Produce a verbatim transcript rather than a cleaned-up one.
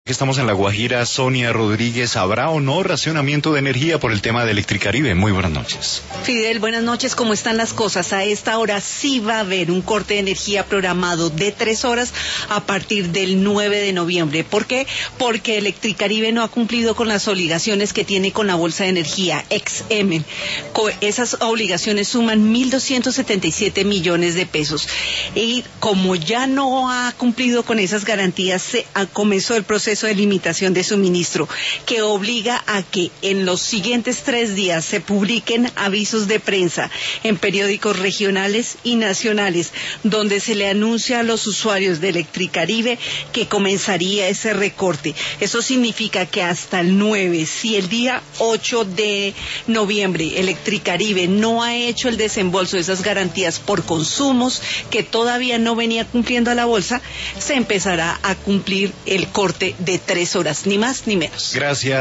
Estamos en La Guajira. Sonia Rodríguez, ¿habrá o no racionamiento de energía por el tema de Electricaribe? Muy buenas noches. Fidel, buenas noches, ¿cómo están las cosas? A esta hora sí va a haber un corte de energía programado de tres horas a partir del nueve de noviembre. ¿Por qué? Porque Electricaribe no ha cumplido con las obligaciones que tiene con la Bolsa de Energía, ex M. Esas obligaciones suman mil doscientos setenta y siete millones de pesos. Y como ya no ha cumplido con esas garantías, se comenzó el proceso de limitación de suministro, que obliga a que en los siguientes tres días se publiquen avisos de prensa en periódicos regionales y nacionales, donde se le anuncia a los usuarios de Electricaribe que comenzaría ese recorte. Eso significa que hasta el nueve, si el día ocho de noviembre Electricaribe no ha hecho el desembolso de esas garantías por consumos que todavía no venía cumpliendo a la bolsa, se empezará a cumplir el corte de tres horas, ni más ni menos. Gracias.